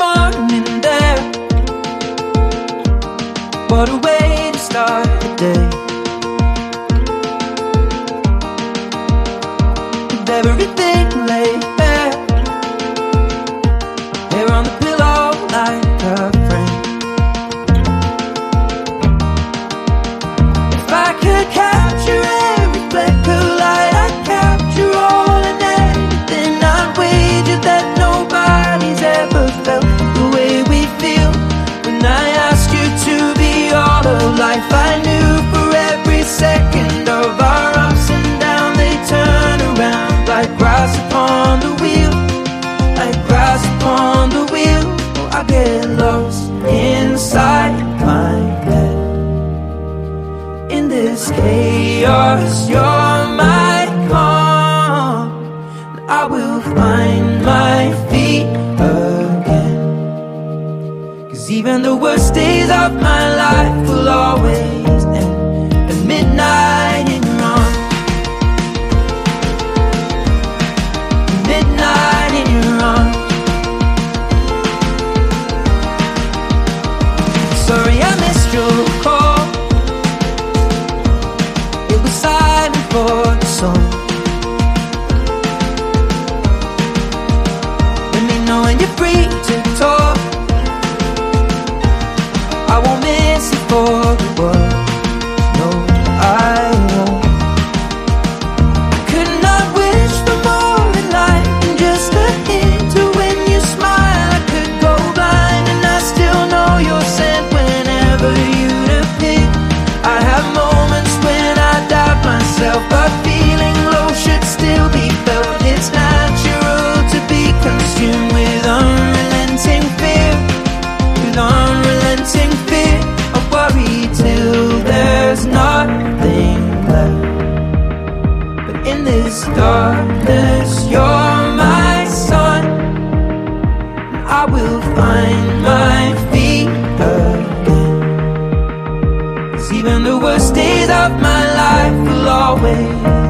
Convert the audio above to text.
morning there. What a way to start the day, with everything laid bare, here on the pillow like a friend. If I could capture every fleck of light, I'd capture all and everything. I'd wager that nobody's ever felt the way we feel when I asked you to be all of life. I knew for every second of our ups and downs, they turn around like grass upon the wheel, like grass upon the wheel. Oh, I get lost inside my head. In this chaos, you're my calm, and I will find my feet again. 'Cause even the worst days of my life will always end at midnight in your arms. Midnight in your arms. Sorry I missed your call, it was silent for the song. Let me know when you're free to talk, I won't miss it for the world. No, I won't. I could not wish for more in life than just a hint of when you smile. I could go blind and I still know you're sent whenever you'd appear. I have moments when I doubt myself, but feeling low should still be felt. It's natural to be consumed with unrelenting fear, with unrelenting fear. I worry till there's nothing left. But in this darkness, you're my sun, and I will find my feet again. 'Cause even the worst days of my life will always